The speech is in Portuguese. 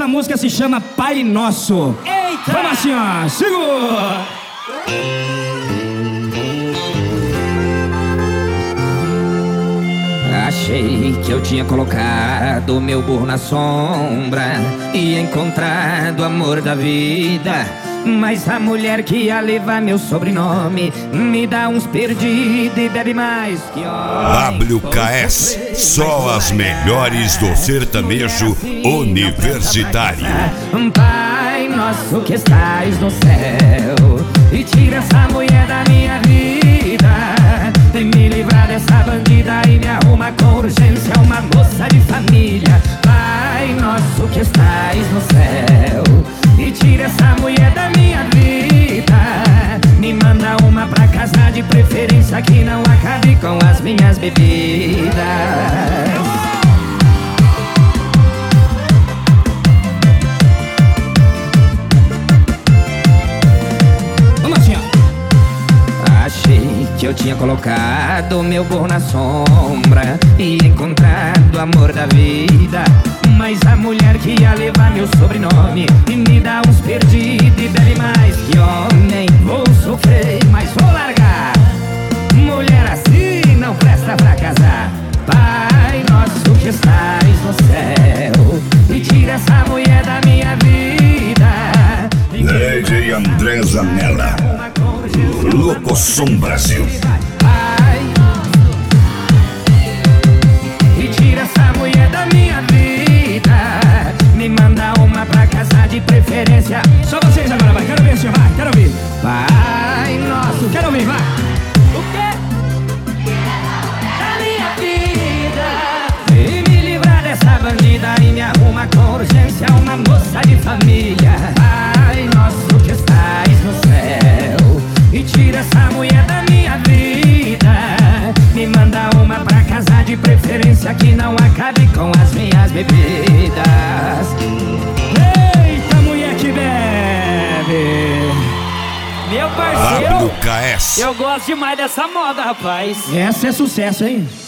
A música se chama Pai Nosso. Eita! Vamos assim, ó. Segura! Achei que eu tinha colocado meu burro na sombra e encontrado o amor da vida. Mas a mulher que ia levar meu sobrenome me dá uns perdidos e bebe mais que homem. WKS, só as melhores do sertanejo universitário. Pai nosso que estás no céu, e tira essa mulher da minha vida. Vem me livrar dessa bandida e me arruma com urgência uma moça de família. Pai nosso que estás no céu, e tira essa mulher da minha vida. Me manda uma pra casar, de preferência que não acabe com as minhas bebidas. Achei que eu tinha colocado meu burro na sombra e encontrado o amor da vida. Mas a mulher que ia levar meu sobrenome e me dá uns perdidos e bebe mais que homem. Vou sofrer, mas vou largar. Mulher assim não presta pra casar. Pai nosso que estás no céu, e tira essa mulher da minha vida. DJ André Zanella, Locosom Brasil. E tira essa mulher da minha vida. Me manda uma pra casar, de preferência. Só vocês agora, vai. Quero ver, assim, vai. Quero ouvir. Pai nosso, quero ouvir, vai. O quê? Da minha vida. E me livrar dessa bandida e me arruma com urgência uma moça de família. Pai nosso que estás no céu, e tira essa mulher da minha vida. Me manda uma pra casar, de preferência que não acabe com as minhas bebidas. Eita, mulher que bebe. Meu parceiro, WKS. eu gosto demais dessa moda, rapaz. Essa é sucesso, hein?